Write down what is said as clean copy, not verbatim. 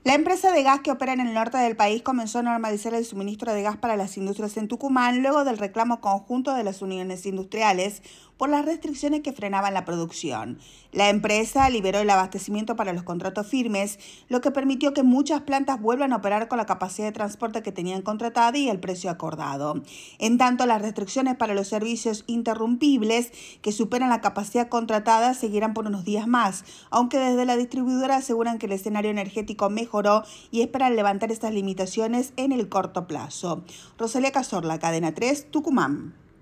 La empresa de gas que opera en el norte del país comenzó a normalizar el suministro de gas para las industrias en Tucumán luego del reclamo conjunto de las uniones industriales por las restricciones que frenaban la producción. La empresa liberó el abastecimiento para los contratos firmes, lo que permitió que muchas plantas vuelvan a operar con la capacidad de transporte que tenían contratada y el precio acordado. En tanto, las restricciones para los servicios interrumpibles que superan la capacidad contratada seguirán por unos días más, aunque desde la distribuidora aseguran que el escenario energético mejoró y esperan levantar estas limitaciones en el corto plazo. Rosalía Cazorla, Cadena 3, Tucumán.